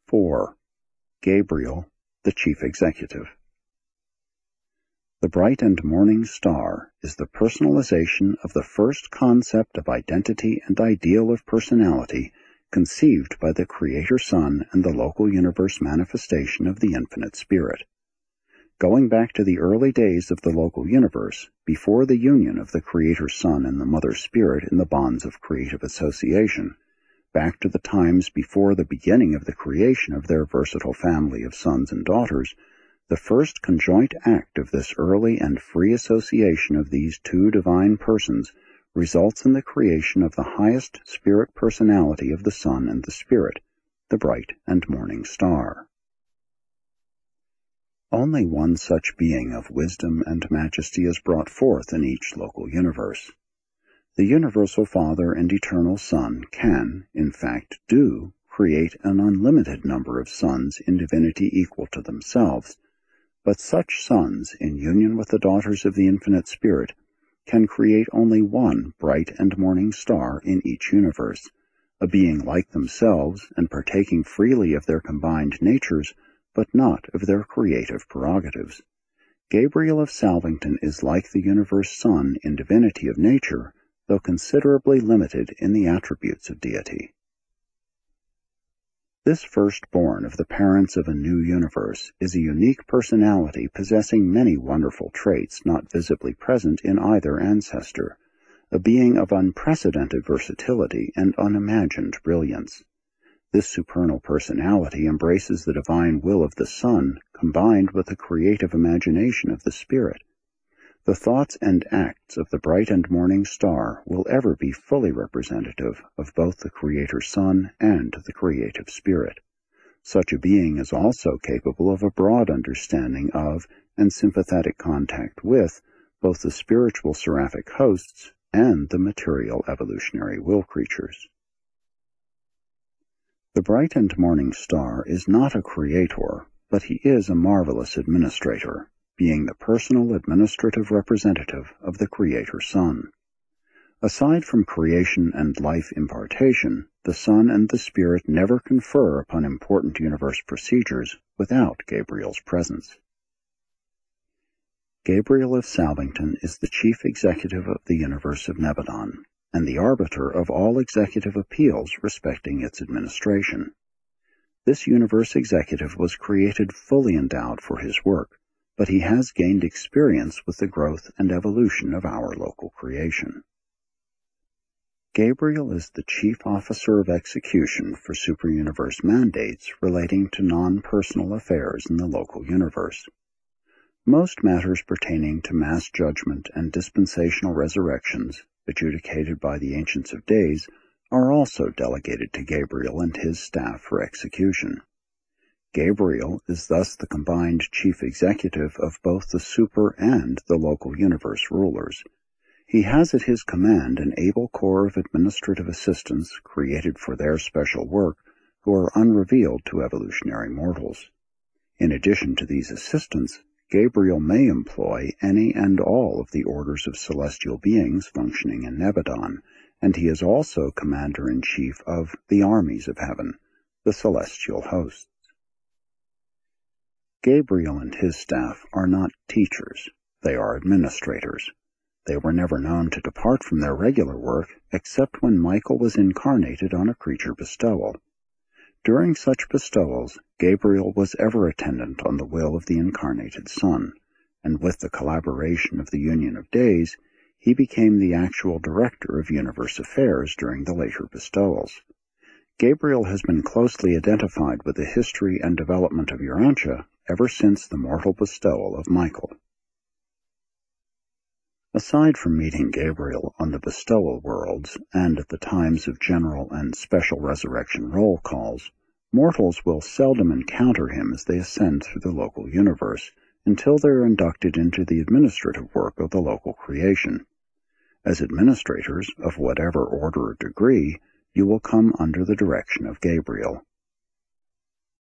4. Gabriel, the Chief Executive. The bright and morning star is the personalization of the first concept of identity and ideal of personality conceived by the Creator Sun and the local universe manifestation of the Infinite Spirit. Going back to the early days of the local universe, before the union of the Creator Sun and the Mother Spirit in the bonds of creative association, back to the times before the beginning of the creation of their versatile family of sons and daughters, the first conjoint act of this early and free association of these two divine persons results in the creation of the highest spirit personality of the Sun and the Spirit, the bright and morning star. Only one such being of wisdom and majesty is brought forth in each local universe. The Universal Father and Eternal Son can, in fact do, create an unlimited number of sons in divinity equal to themselves, but such sons, in union with the daughters of the Infinite Spirit, can create only one bright and morning star in each universe, a being like themselves and partaking freely of their combined natures, but not of their creative prerogatives. Gabriel of Salvington is like the universe Sun in divinity of nature, though considerably limited in the attributes of deity. This firstborn of the parents of a new universe is a unique personality possessing many wonderful traits not visibly present in either ancestor, a being of unprecedented versatility and unimagined brilliance. This supernal personality embraces the divine will of the Sun combined with the creative imagination of the Spirit. The thoughts and acts of the bright and morning star will ever be fully representative of both the Creator Sun and the Creative Spirit. Such a being is also capable of a broad understanding of and sympathetic contact with both the spiritual seraphic hosts and the material evolutionary will creatures. The bright and morning star is not a creator, but he is a marvelous administrator, being the personal administrative representative of the Creator Sun. Aside from creation and life impartation, the Sun and the Spirit never confer upon important universe procedures without Gabriel's presence. Gabriel of Salvington is the chief executive of the universe of Nebadon, and the arbiter of all executive appeals respecting its administration. This universe executive was created fully endowed for his work, but he has gained experience with the growth and evolution of our local creation. Gabriel is the chief officer of execution for superuniverse mandates relating to non-personal affairs in the local universe. Most matters pertaining to mass judgment and dispensational resurrections, adjudicated by the Ancients of Days, are also delegated to Gabriel and his staff for execution. Gabriel is thus the combined chief executive of both the super and the local universe rulers. He has at his command an able corps of administrative assistants created for their special work who are unrevealed to evolutionary mortals. In addition to these assistants, Gabriel may employ any and all of the orders of celestial beings functioning in Nebadon, and he is also commander-in-chief of the armies of heaven, the celestial hosts. Gabriel and his staff are not teachers, they are administrators. They were never known to depart from their regular work except when Michael was incarnated on a creature bestowal. During such bestowals, Gabriel was ever attendant on the will of the incarnated Sun, and with the collaboration of the Union of Days, he became the actual director of universe affairs during the later bestowals. Gabriel has been closely identified with the history and development of Urantia ever since the mortal bestowal of Michael. Aside from meeting Gabriel on the bestowal worlds and at the times of general and special resurrection roll calls, mortals will seldom encounter him as they ascend through the local universe until they are inducted into the administrative work of the local creation. As administrators, of whatever order or degree, you will come under the direction of Gabriel.